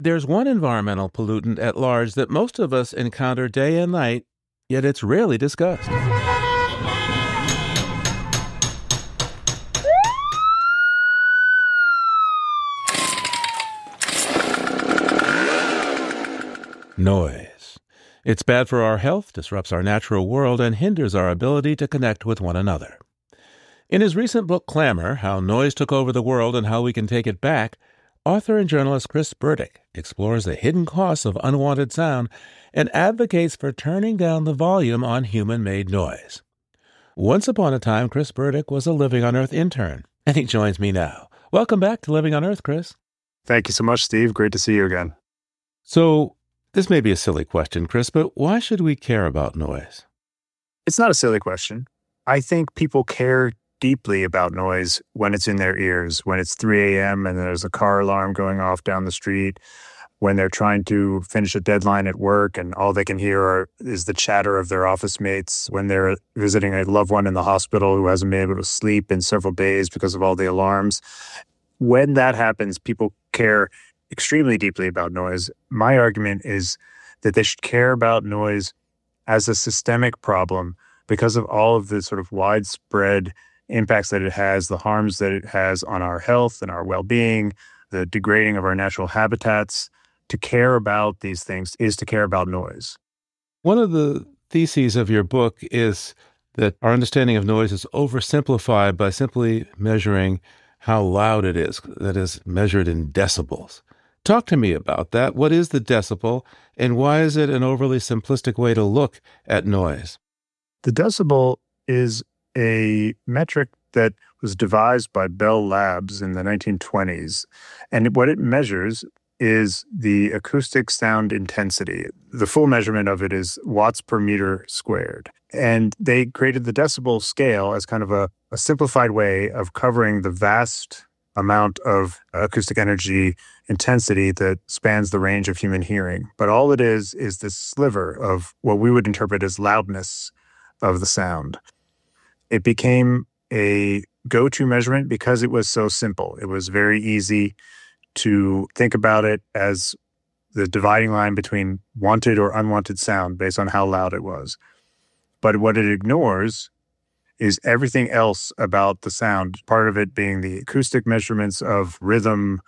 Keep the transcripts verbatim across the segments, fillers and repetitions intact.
There's one environmental pollutant at large that most of us encounter day and night, yet it's rarely discussed. Noise. It's bad for our health, disrupts our natural world, and hinders our ability to connect with one another. In his recent book, Clamor, How Noise Took Over the World and How We Can Take It Back, author and journalist Chris Burdick explores the hidden costs of unwanted sound and advocates for turning down the volume on human-made noise. Once upon a time, Chris Burdick was a Living on Earth intern, and he joins me now. Welcome back to Living on Earth, Chris. Thank you so much, Steve. Great to see you again. So, this may be a silly question, Chris, but why should we care about noise? It's not a silly question. I think people care deeply about noise when it's in their ears, when it's three a.m. and there's a car alarm going off down the street, when they're trying to finish a deadline at work and all they can hear are, is the chatter of their office mates, when they're visiting a loved one in the hospital who hasn't been able to sleep in several days because of all the alarms. When that happens, people care extremely deeply about noise. My argument is that they should care about noise as a systemic problem because of all of the sort of widespread impacts that it has, the harms that it has on our health and our well-being, the degrading of our natural habitats. To care about these things is to care about noise. One of the theses of your book is that our understanding of noise is oversimplified by simply measuring how loud it is, that is, measured in decibels. Talk to me about that. What is the decibel, and why is it an overly simplistic way to look at noise? The decibel is a metric that was devised by Bell Labs in the nineteen twenties. And what it measures is the acoustic sound intensity. The full measurement of it is watts per meter squared. And they created the decibel scale as kind of a, a simplified way of covering the vast amount of acoustic energy intensity that spans the range of human hearing. But all it is is this sliver of what we would interpret as loudness of the sound. It became a go-to measurement because it was so simple. It was very easy to think about it as the dividing line between wanted or unwanted sound based on how loud it was. But what it ignores is everything else about the sound, part of it being the acoustic measurements of rhythm,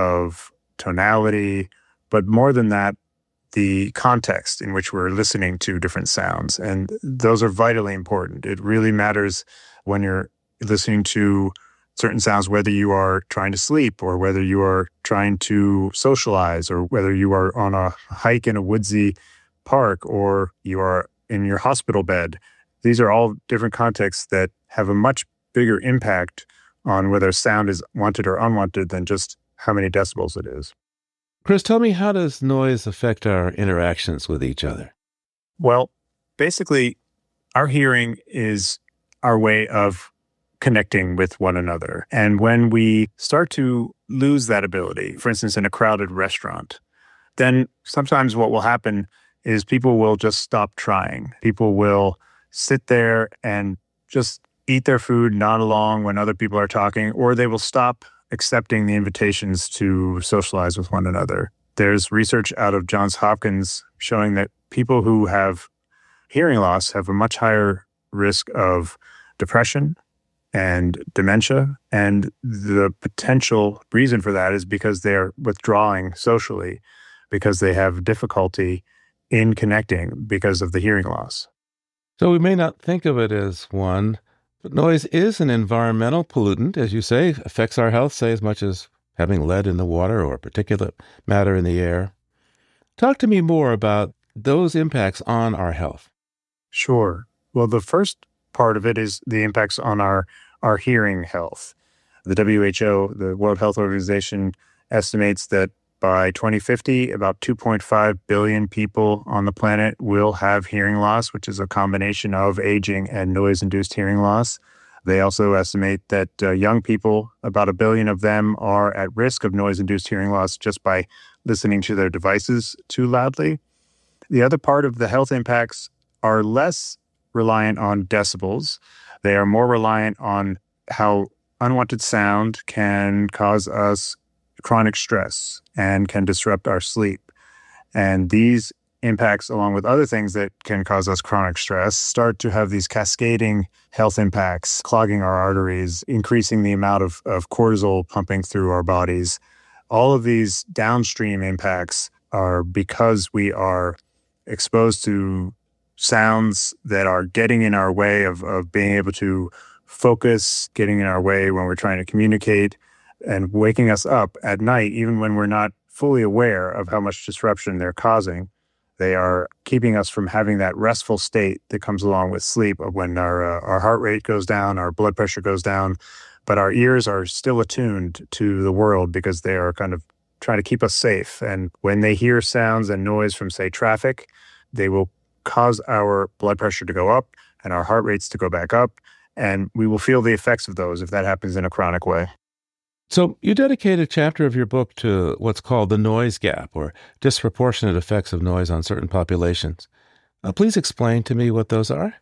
of tonality, but more than that, the context in which we're listening to different sounds. And those are vitally important. It really matters when you're listening to certain sounds, whether you are trying to sleep or whether you are trying to socialize or whether you are on a hike in a woodsy park or you are in your hospital bed. These are all different contexts that have a much bigger impact on whether sound is wanted or unwanted than just how many decibels it is. Chris, tell me, how does noise affect our interactions with each other? Well, basically, our hearing is our way of connecting with one another. And when we start to lose that ability, for instance, in a crowded restaurant, then sometimes what will happen is people will just stop trying. People will sit there and just eat their food, nod along when other people are talking, or they will stop accepting the invitations to socialize with one another. There's research out of Johns Hopkins showing that people who have hearing loss have a much higher risk of depression and dementia. And the potential reason for that is because they're withdrawing socially, because they have difficulty in connecting because of the hearing loss. So we may not think of it as one, but noise is an environmental pollutant, as you say, affects our health, say, as much as having lead in the water or particulate matter in the air. Talk to me more about those impacts on our health. Sure. Well, the first part of it is the impacts on our, our hearing health. The W H O, the World Health Organization, estimates that by twenty fifty, about two point five billion people on the planet will have hearing loss, which is a combination of aging and noise-induced hearing loss. They also estimate that uh, young people, about a billion of them, are at risk of noise-induced hearing loss just by listening to their devices too loudly. The other part of the health impacts are less reliant on decibels. They are more reliant on how unwanted sound can cause us chronic stress and can disrupt our sleep. And these impacts, along with other things that can cause us chronic stress, start to have these cascading health impacts, clogging our arteries, increasing the amount of, of cortisol pumping through our bodies. All of these downstream impacts are because we are exposed to sounds that are getting in our way of, of being able to focus, getting in our way when we're trying to communicate, and waking us up at night, even when we're not fully aware of how much disruption they're causing. They are keeping us from having that restful state that comes along with sleep, of when our uh, our heart rate goes down, our blood pressure goes down, but our ears are still attuned to the world because they are kind of trying to keep us safe. And when they hear sounds and noise from, say, traffic, they will cause our blood pressure to go up and our heart rates to go back up, and we will feel the effects of those if that happens in a chronic way. So you dedicate a chapter of your book to what's called the noise gap, or disproportionate effects of noise on certain populations. Uh, please explain to me what those are.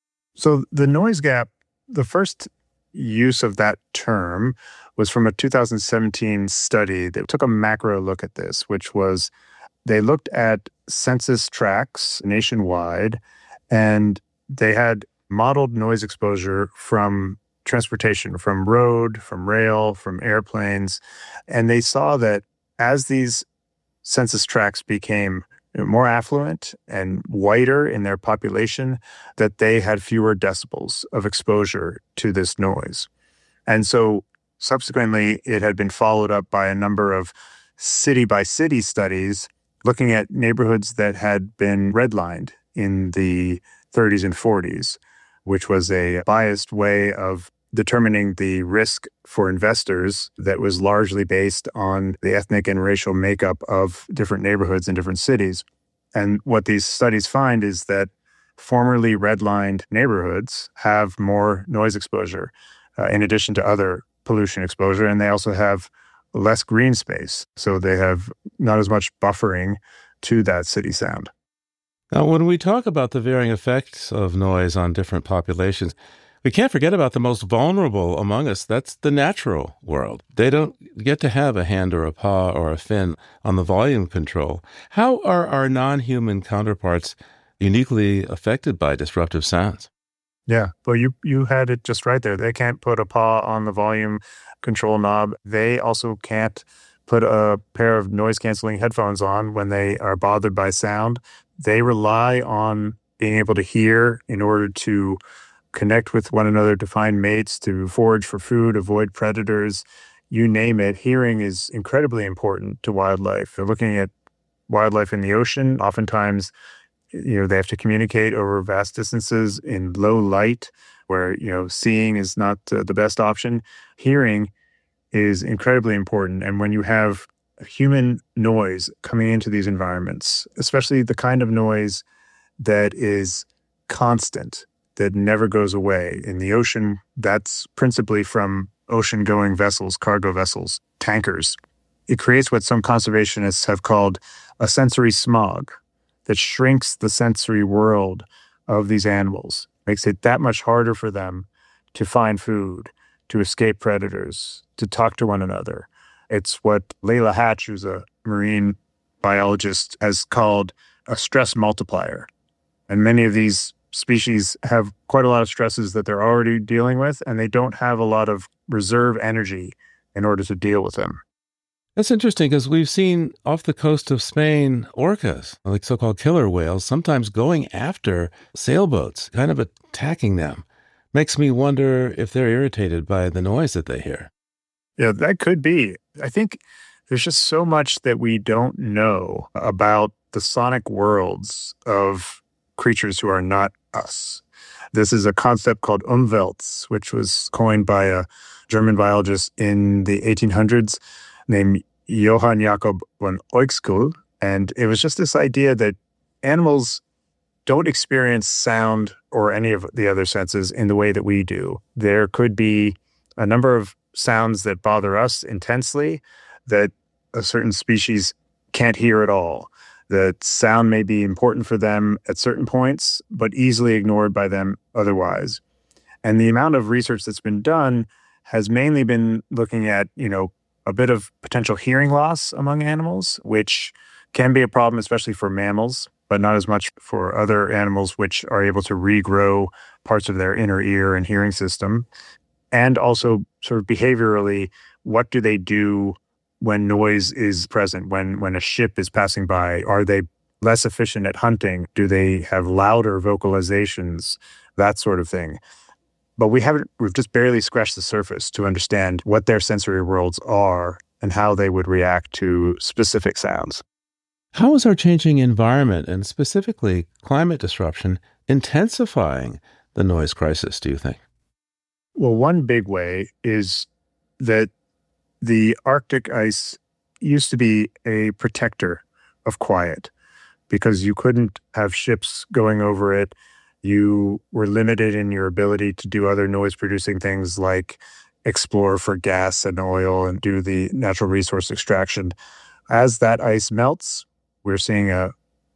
So the noise gap, the first use of that term was from a two thousand seventeen study that took a macro look at this, which was they looked at census tracts nationwide, and they had modeled noise exposure from transportation, from road, from rail, from airplanes. And they saw that as these census tracts became more affluent and whiter in their population, that they had fewer decibels of exposure to this noise. And so subsequently, it had been followed up by a number of city-by-city studies looking at neighborhoods that had been redlined in the thirties and forties, which was a biased way of determining the risk for investors that was largely based on the ethnic and racial makeup of different neighborhoods in different cities. And what these studies find is that formerly redlined neighborhoods have more noise exposure, uh, in addition to other pollution exposure, and they also have less green space. So they have not as much buffering to that city sound. Now, when we talk about the varying effects of noise on different populations, we can't forget about the most vulnerable among us. That's the natural world. They don't get to have a hand or a paw or a fin on the volume control. How are our non-human counterparts uniquely affected by disruptive sounds? Yeah, well, you you had it just right there. They can't put a paw on the volume control knob. They also can't put a pair of noise-canceling headphones on when they are bothered by sound. They rely on being able to hear in order to connect with one another, to find mates, to forage for food, avoid predators, you name it. Hearing is incredibly important to wildlife. They're looking at wildlife in the ocean. Oftentimes, you know, they have to communicate over vast distances in low light, where, you know, seeing is not uh, the best option. Hearing is incredibly important. And when you have human noise coming into these environments, especially the kind of noise that is constant, that never goes away. In the ocean, that's principally from ocean-going vessels, cargo vessels, tankers. It creates what some conservationists have called a sensory smog that shrinks the sensory world of these animals, makes it that much harder for them to find food, to escape predators, to talk to one another. It's what Layla Hatch, who's a marine biologist, has called a stress multiplier. And many of these species have quite a lot of stresses that they're already dealing with, and they don't have a lot of reserve energy in order to deal with them. That's interesting, because we've seen off the coast of Spain orcas, like so-called killer whales, sometimes going after sailboats, kind of attacking them. Makes me wonder if they're irritated by the noise that they hear. Yeah, that could be. I think there's just so much that we don't know about the sonic worlds of creatures who are not us. This is a concept called Umwelt, which was coined by a German biologist in the eighteen hundreds named Johann Jakob von Uexküll. And it was just this idea that animals don't experience sound or any of the other senses in the way that we do. There could be a number of sounds that bother us intensely that a certain species can't hear at all. The sound may be important for them at certain points, but easily ignored by them otherwise. And the amount of research that's been done has mainly been looking at, you know, a bit of potential hearing loss among animals, which can be a problem, especially for mammals, but not as much for other animals which are able to regrow parts of their inner ear and hearing system. And also sort of behaviorally, what do they do when noise is present, when when a ship is passing by? Are they less efficient at hunting? Do they have louder vocalizations? That sort of thing. But we haven't, we've just barely scratched the surface to understand what their sensory worlds are and how they would react to specific sounds. How is our changing environment, and specifically climate disruption, intensifying the noise crisis, do you think? Well, one big way is that the Arctic ice used to be a protector of quiet because you couldn't have ships going over it. You were limited in your ability to do other noise-producing things like explore for gas and oil and do the natural resource extraction. As that ice melts, we're seeing a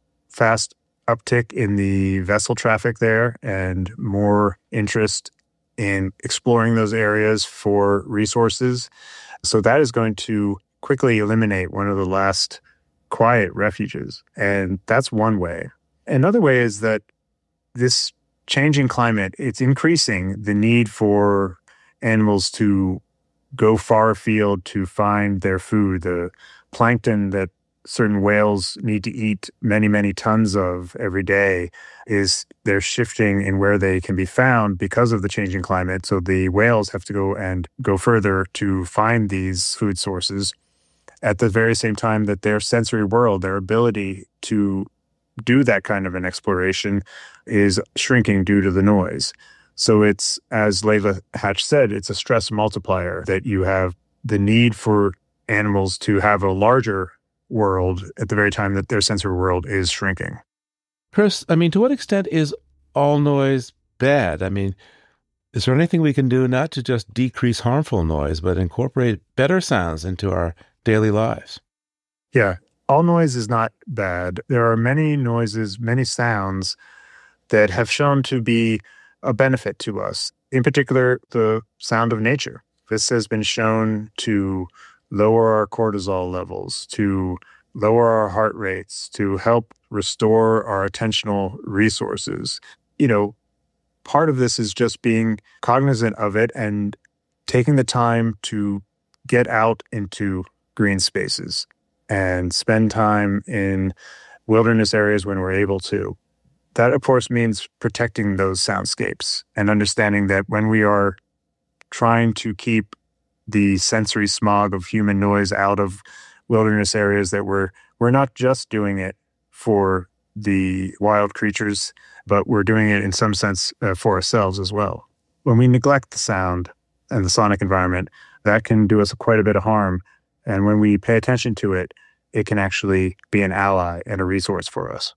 fast uptick in the vessel traffic there and more interest in exploring those areas for resources. So that is going to quickly eliminate one of the last quiet refuges. And that's one way. Another way is that this changing climate, it's increasing the need for animals to go far afield to find their food. The plankton that certain whales need to eat many, many tons of every day is they're shifting in where they can be found because of the changing climate. So the whales have to go and go further to find these food sources at the very same time that their sensory world, their ability to do that kind of an exploration is shrinking due to the noise. So it's, as Layla Hatch said, it's a stress multiplier that you have the need for animals to have a larger world at the very time that their sensory world is shrinking. Chris, I mean, to what extent is all noise bad? I mean, is there anything we can do not to just decrease harmful noise, but incorporate better sounds into our daily lives? Yeah. All noise is not bad. There are many noises, many sounds that have shown to be a benefit to us. In particular, the sound of nature. This has been shown to lower our cortisol levels, to lower our heart rates, to help restore our attentional resources. You know, part of this is just being cognizant of it and taking the time to get out into green spaces and spend time in wilderness areas when we're able to. That, of course, means protecting those soundscapes and understanding that when we are trying to keep the sensory smog of human noise out of wilderness areas, that we're we're not just doing it for the wild creatures, but we're doing it in some sense uh, for ourselves as well. When we neglect the sound and the sonic environment, that can do us quite a bit of harm. And when we pay attention to it, it can actually be an ally and a resource for us.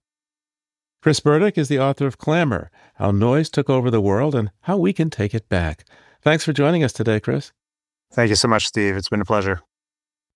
Chris Burdick is the author of Clamor, How Noise Took Over the World and How We Can Take It Back. Thanks for joining us today, Chris. Thank you so much, Steve. It's been a pleasure.